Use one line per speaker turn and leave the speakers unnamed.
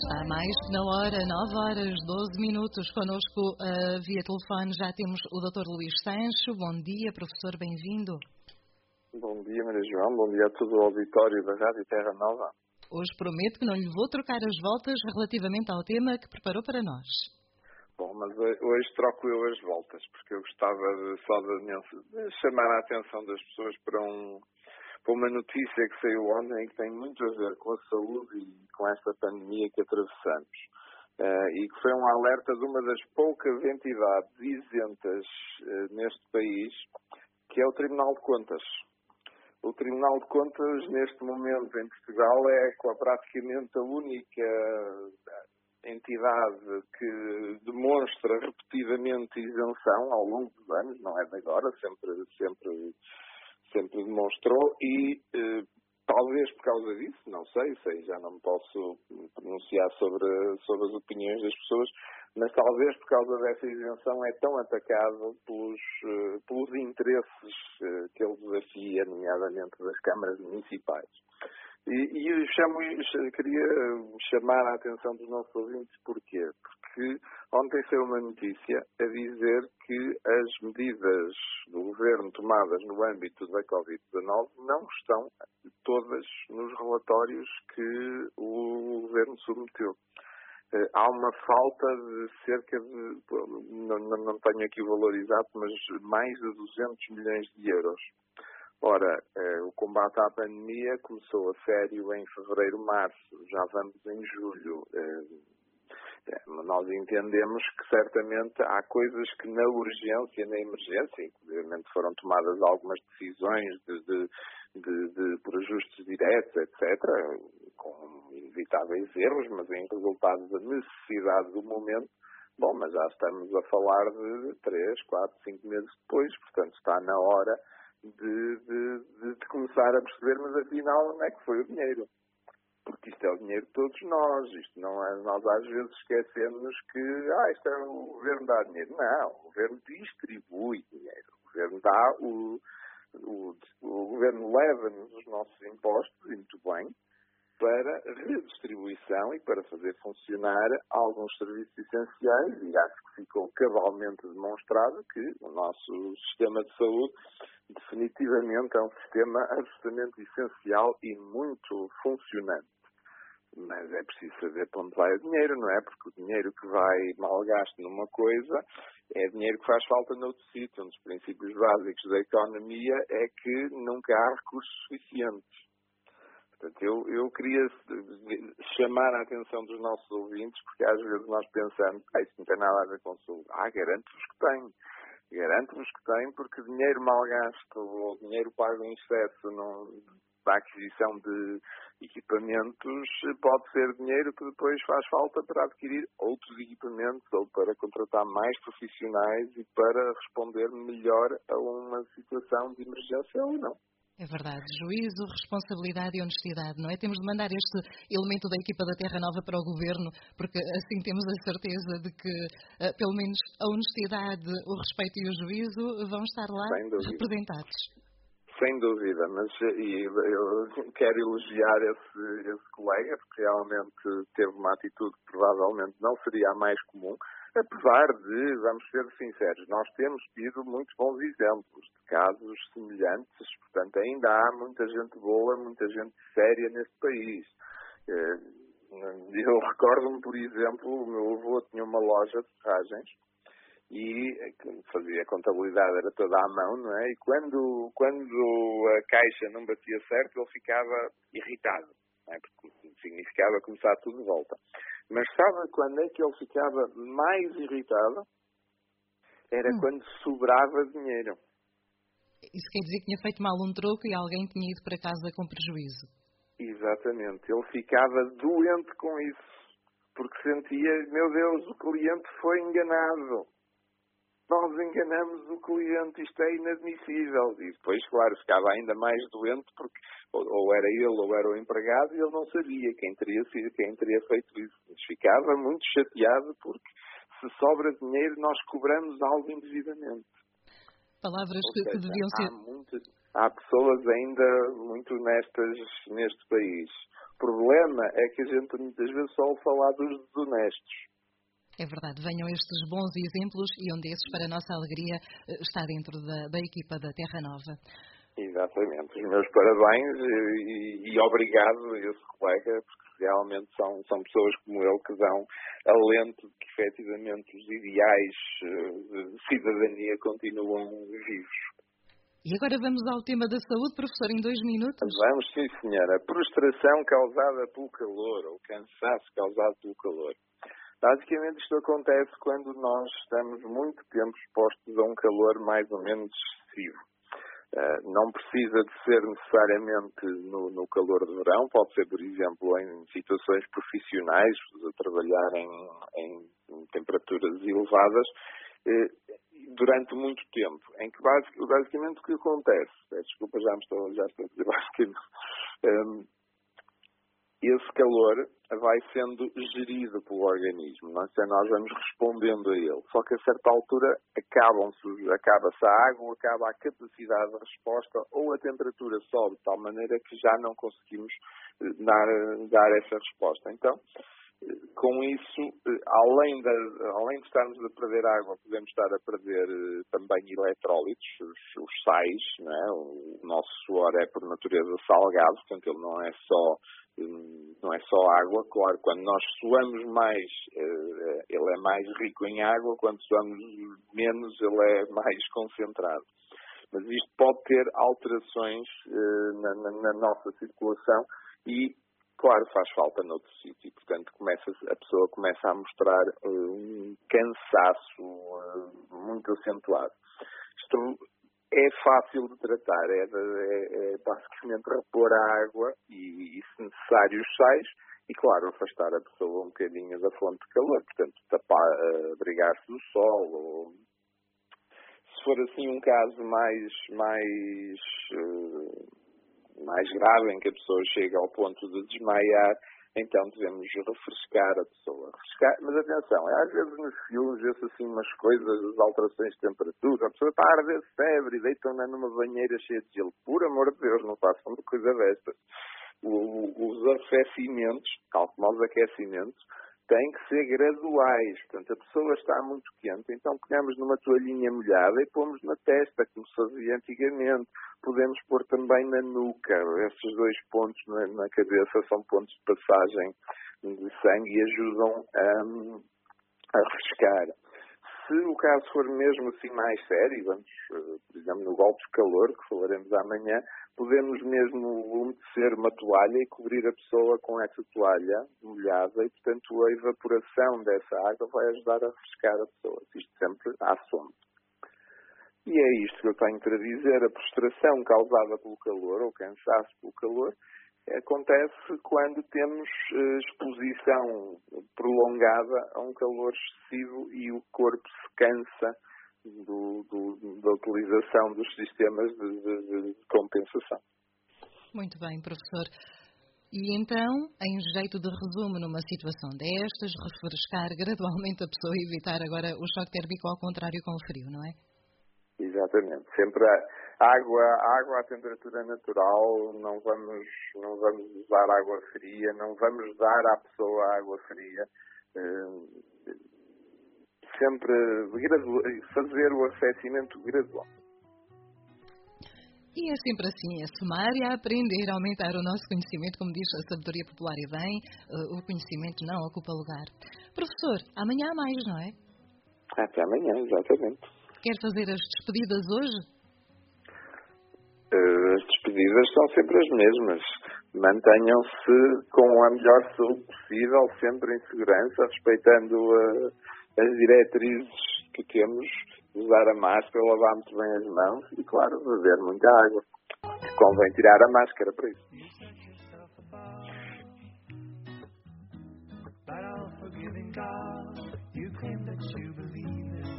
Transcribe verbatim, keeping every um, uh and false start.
Está mais que na hora, nove horas, doze minutos. Connosco uh, via telefone já temos o doutor Luís Sancho. Bom dia, professor, bem-vindo.
Bom dia, Maria João. Bom dia a todo o auditório da Rádio Terra Nova.
Hoje prometo que não lhe vou trocar as voltas relativamente ao tema que preparou para nós.
Bom, mas hoje troco eu as voltas, porque eu gostava de, só de, de chamar a atenção das pessoas para, um, para uma notícia que saiu ontem e que tem muito a ver com a saúde e com esta pandemia que atravessamos. Uh, e que foi um alerta de uma das poucas entidades isentas uh, neste país, que é o Tribunal de Contas. O Tribunal de Contas, neste momento em Portugal, é praticamente a única entidade que demonstra repetidamente isenção ao longo dos anos, não é de agora, sempre, sempre, sempre demonstrou e eh, talvez por causa disso, não sei, sei, já não me posso pronunciar sobre, sobre as opiniões das pessoas, mas talvez por causa dessa isenção é tão atacado pelos, uh, pelos interesses uh, que ele desafia, nomeadamente das câmaras municipais. E, e eu chamo, eu queria chamar a atenção dos nossos ouvintes, porquê? Porque ontem saiu uma notícia a dizer que as medidas do governo tomadas no âmbito da covid dezanove não estão todas nos relatórios que o governo submeteu. Há uma falta de cerca de, não, não tenho aqui o valor exato, mas mais de duzentos milhões de euros. Ora, eh, o combate à pandemia começou a sério em fevereiro, março, já vamos em julho. Eh, eh, nós entendemos que certamente há coisas que na urgência, na emergência, inclusive foram tomadas algumas decisões de, de, de, de por ajustes diretos, etcétera, com inevitáveis erros, mas em resultado da necessidade do momento. Bom, mas já estamos a falar de três, quatro, cinco meses depois, portanto está na hora de, de, de, de começar a perceber, mas afinal onde é que foi o dinheiro? Porque isto é o dinheiro de todos nós, isto não é, nós às vezes esquecemos que, ah, isto é o governo dá dinheiro. Não, o governo distribui dinheiro, o governo dá, o, o, o governo leva-nos os nossos impostos, e muito bem, para redistribuição e para fazer funcionar alguns serviços essenciais, e acho que ficou cabalmente demonstrado que o nosso sistema de saúde definitivamente é um sistema absolutamente essencial e muito funcionante. Mas é preciso saber para onde vai o dinheiro, não é? Porque o dinheiro que vai mal gasto numa coisa é dinheiro que faz falta noutro sítio. Um dos princípios básicos da economia é que nunca há recursos suficientes. Portanto, eu, eu queria chamar a atenção dos nossos ouvintes, porque às vezes nós pensamos, ah, isso não tem nada a ver com saúde. Ah, garanto-vos que tem. Garanto-vos que tem, porque dinheiro mal gasto ou dinheiro pago em excesso não, da aquisição de equipamentos pode ser dinheiro que depois faz falta para adquirir outros equipamentos ou para contratar mais profissionais e para responder melhor a uma situação de emergência ou não.
É verdade. Juízo, responsabilidade e honestidade, não é? Temos de mandar este elemento da equipa da Terra Nova para o Governo, porque assim temos a certeza de que, uh, pelo menos, a honestidade, o respeito e o juízo vão estar lá representados.
Sem dúvida, mas e eu quero elogiar esse, esse colega, porque realmente teve uma atitude que provavelmente não seria a mais comum, apesar de, vamos ser sinceros, nós temos tido muito bons exemplos de casos semelhantes, portanto ainda há muita gente boa, muita gente séria neste país. Eu recordo-me, por exemplo, o meu avô tinha uma loja de ferragens e fazia a contabilidade, era toda à mão, não é? E quando, quando a caixa não batia certo, ele ficava irritado, não é? Porque significava começar tudo de volta. Mas sabe quando é que ele ficava mais irritado? Era hum. quando sobrava dinheiro.
Isso quer dizer que tinha feito mal um troco e alguém tinha ido para casa com prejuízo.
Exatamente. Ele ficava doente com isso. Porque sentia, meu Deus, o cliente foi enganado. Nós enganamos o cliente, isto é inadmissível. E depois, claro, ficava ainda mais doente porque ou, ou era ele ou era o empregado e ele não sabia quem teria sido, quem teria feito isso. Mas ficava muito chateado porque se sobra dinheiro nós cobramos algo indevidamente.
Palavras
ou
que,
seja,
que deviam
há
ser...
Muitas, há pessoas ainda muito honestas neste país. problema é que a gente muitas vezes só ouve falar dos desonestos.
É verdade, venham estes bons exemplos e um desses, para a nossa alegria, está dentro da, da equipa da Terra Nova.
Exatamente. Os meus parabéns e, e obrigado a esse colega, porque realmente são, são pessoas como ele que dão alento de que efetivamente os ideais de cidadania continuam vivos.
E agora vamos ao tema da saúde, professor, em dois minutos.
Vamos, sim, senhora. A prostração causada pelo calor, ou cansaço causado pelo calor. Basicamente isto acontece quando nós estamos muito tempo expostos a um calor mais ou menos excessivo. Uh, não precisa de ser necessariamente no, no calor de verão, pode ser, por exemplo, em situações profissionais, a trabalhar em, em, em temperaturas elevadas, uh, durante muito tempo, em que basic, basicamente o que acontece, é, desculpa, já me estou, já estou a dizer basicamente, um, esse calor vai sendo gerido pelo organismo, não é? Nós vamos respondendo a ele. Só que a certa altura acabam-se, acaba-se a água, acaba a capacidade de resposta ou a temperatura sobe de tal maneira que já não conseguimos dar, dar essa resposta. Então, com isso, além de, além de estarmos a perder água, podemos estar a perder também eletrólitos, os, os sais, não é? O nosso suor é por natureza salgado, portanto ele não é só não é só água. Claro, quando nós suamos mais, ele é mais rico em água, quando suamos menos, ele é mais concentrado. Mas isto pode ter alterações na, na, na nossa circulação e, claro, faz falta noutro sítio. Portanto, começa, a pessoa começa a mostrar um cansaço uh, muito acentuado. Isto é fácil de tratar, é, é, é basicamente repor a água e, e, se necessário, os sais e, claro, afastar a pessoa um bocadinho da fonte de calor. Portanto, tapar, uh, abrigar-se do sol. Ou, se for assim um caso mais... mais uh, mais grave, em que a pessoa chega ao ponto de desmaiar, então devemos refrescar a pessoa. Refrescar, mas atenção, é, às vezes nos filmes vê-se assim umas coisas, as alterações de temperatura, a pessoa está a arder febre e deitam-na numa banheira cheia de gelo. Por amor de Deus, não façam uma coisa destas. O, os aquecimentos, tal como os aquecimentos, têm que ser graduais. Portanto, a pessoa está muito quente, então pegamos numa toalhinha molhada e pomos na testa, como se fazia antigamente. Podemos pôr também na nuca. Esses dois pontos na, na cabeça são pontos de passagem de sangue e ajudam a, a refrescar. Se o caso for mesmo assim mais sério, vamos, por exemplo, no golpe de calor, que falaremos amanhã, podemos mesmo umedecer uma toalha e cobrir a pessoa com essa toalha molhada e, portanto, a evaporação dessa água vai ajudar a refrescar a pessoa. Isto sempre à sombra. E é isto que eu tenho para dizer. A prostração causada pelo calor, ou cansaço pelo calor, acontece quando temos exposição prolongada a um calor excessivo e o corpo se cansa do, do, da utilização dos sistemas de, de, de compensação.
Muito bem, professor. E então, em jeito de resumo, numa situação destas, refrescar gradualmente a pessoa e evitar agora o choque térmico ao contrário com o frio, não é?
Exatamente. Sempre a água, a água à temperatura natural, não vamos, não vamos usar água fria, não vamos dar à pessoa água fria. Sempre fazer o aquecimento gradual.
E é sempre assim, é somar e a aprender, a aumentar o nosso conhecimento, como diz a sabedoria popular e bem, o conhecimento não ocupa lugar. Professor, amanhã há mais, não é?
Até amanhã, exatamente.
Quer fazer as despedidas hoje?
As despedidas são sempre as mesmas. Mantenham-se com a melhor saúde possível, sempre em segurança, respeitando a, as diretrizes que temos, usar a máscara, lavar muito bem as mãos e, claro, beber muita água. Convém tirar a máscara para isso. But all forgiving God, you claim that you believe in